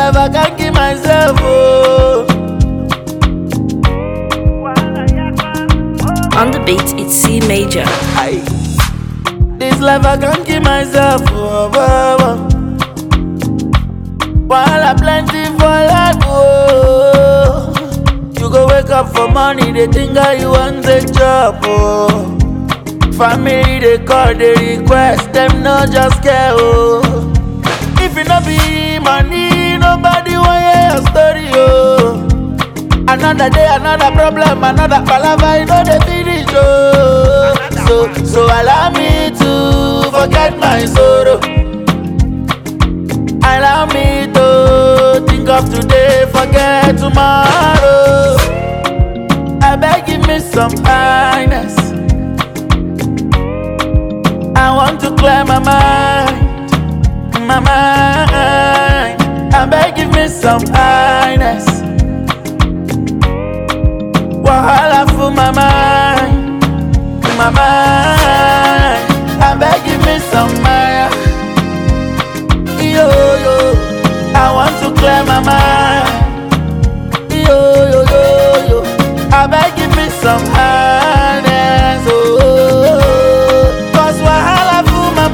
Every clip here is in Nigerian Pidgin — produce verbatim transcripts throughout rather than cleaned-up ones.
life I can't keep myself, oh. On the beat, it's C major. Aye. This life I can't keep myself, oh, oh, oh. While I plenty for life, oh. You go wake up for money, they think how you want the job, oh. Family they call, they request, them no just care, oh. If it not be money, nobody want hear your story, oh. Another day, another problem, another palava, you know they finish, oh. So, so allow me to forget my sorrow. Allow me to think of today, forget tomorrow. I beg, give me some kindness. I want to clear my mind, my mind. I beg, give me some kindness. Wahala for my mind, my mind. I beg, give me some mind. Yo, yo, I want to clear my mind. Yo, yo, yo, yo, I beg, give me some kindness. Oh, cause wahala for my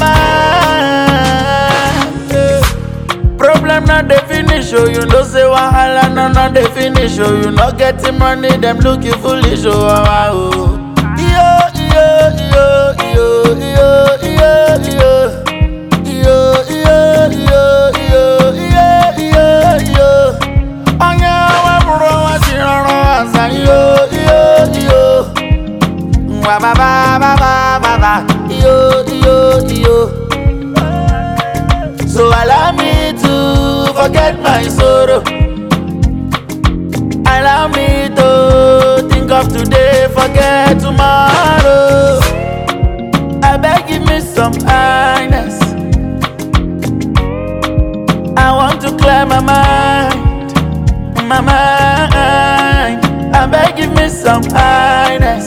mind. Yeah. Problem not the finish, oh, you know say wahala no not the finish, oh. You not getting money, them look you foolish, oh, oh, oh. Yo, yo, yo, yo, yo, yo, yo. Yo, yo, yo, yo, yo, yo, yo. Anya wa bro wa sinoro asa yo, yo, yo. Wa ba ba ba ba ba ba. Yo, yo, yo. So allow me to forget my sorrow. Allow me to think of today, forget tomorrow. I beg, give me some kindness. I want to clear my mind, my mind. I beg, give me some kindness.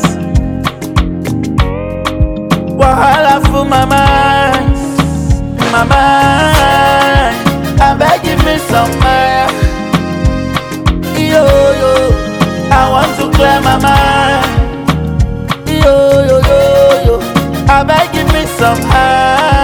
Wahala for my mind, my mind. I beg, give me some mind. Yo, yo, I want to clear my mind. Yo, yo, yo, yo. I beg, give me some mind.